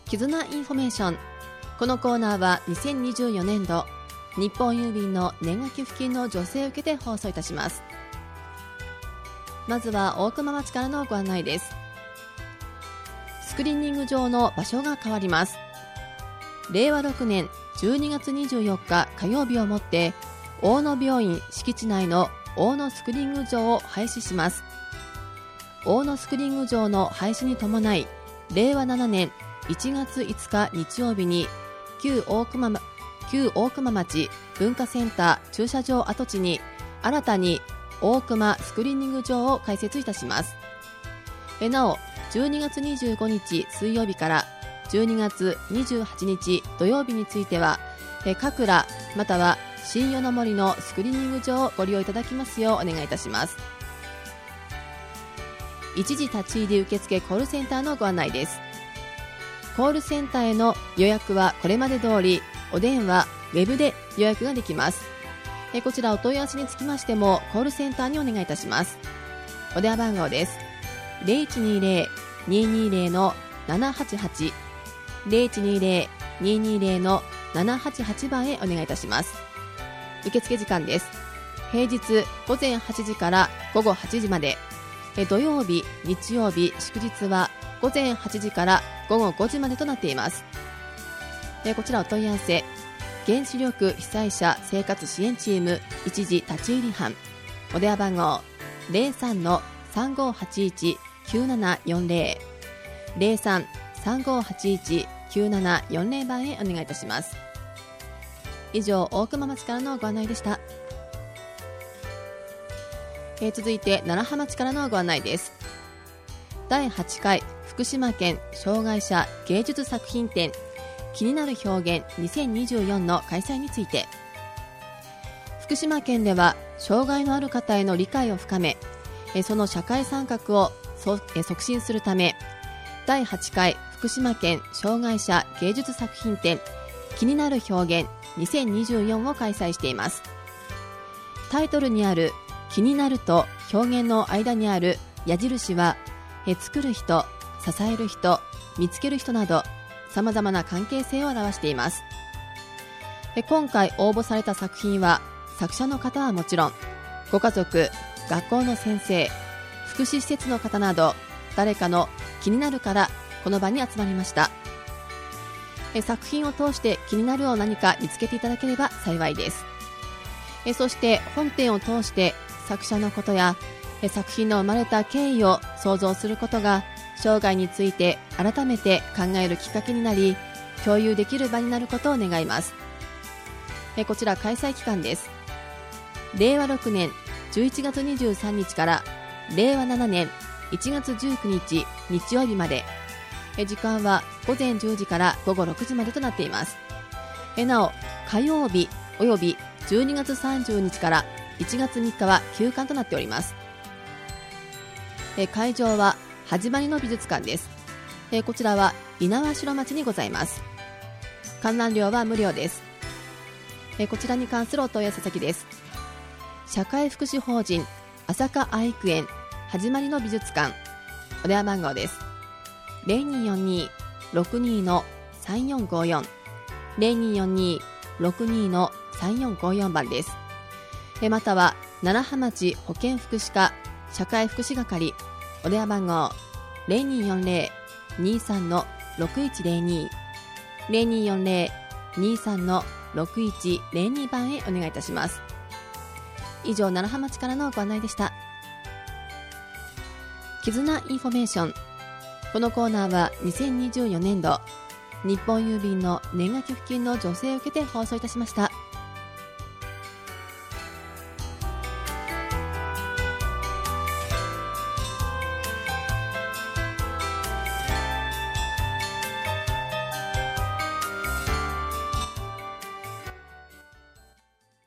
絆インフォメーション。このコーナーは2024年度日本郵便の年賀寄付金の助成を受けて放送いたします。まずは大熊町からのご案内です。スクリーニング場の場所が変わります。令和6年12月24日火曜日をもって大野病院敷地内の大野スクリーニング場を廃止します。大野スクリーニング場の廃止に伴い、令和7年1月5日日曜日に旧大熊町文化センター駐車場跡地に新たに大熊スクリーニング場を開設いたします。なお、12月25日水曜日から12月28日土曜日については、かくらまたは新与の森のスクリーニング場をご利用いただきますようお願いいたします。一時立ち入り受付コールセンターのご案内です。コールセンターへの予約はこれまで通りお電話、ウェブで予約ができます。こちらお問い合わせにつきましてもコールセンターにお願いいたします。お電話番号です。 0120-220-788 0120-220-788 番へお願いいたします。受付時間です。平日午前8時から午後8時まで、土曜日、日曜日、祝日は午前8時から午後5時までとなっています。こちらお問い合わせ、原子力被災者生活支援チーム一時立ち入り班、お電話番号 03-3581-9740 03-3581-9740 番へお願いいたします。以上、大熊町からのご案内でした。続いて楢葉町からのご案内です。第8回福島県障害者芸術作品展気になる表現2024の開催について、福島県では障害のある方への理解を深め、その社会参画を促進するため、第8回福島県障害者芸術作品展気になる表現2024を開催しています。タイトルにある気になると表現の間にある矢印は、作る人、支える人、見つける人など様々な関係性を表しています。今回応募された作品は、作者の方はもちろん、ご家族、学校の先生、福祉施設の方など誰かの気になるからこの場に集まりました。作品を通して気になるを何か見つけていただければ幸いです。そして本編を通して作者のことや作品の生まれた経緯を想像することが、生涯について改めて考えるきっかけになり、共有できる場になることを願います。こちら開催期間です。令和6年11月23日から令和7年1月19日日曜日まで、時間は午前10時から午後6時までとなっています。なお、火曜日および12月30日から1月3日は休館となっております。会場は始まりの美術館です。こちらは猪苗代町にございます。観覧料は無料です。こちらに関するお問い合わせ先です。社会福祉法人朝霞愛育園始まりの美術館、お電話番号です。 0242-62-3454 0242-62-3454 番です。または楢葉町保健福祉課社会福祉係、お電話番号 0240-23-6102 0240-23-6102 番へお願いいたします。以上、楢葉町からのご案内でした。絆インフォメーション。このコーナーは2024年度日本郵便の年賀寄付金の助成を受けて放送いたしました。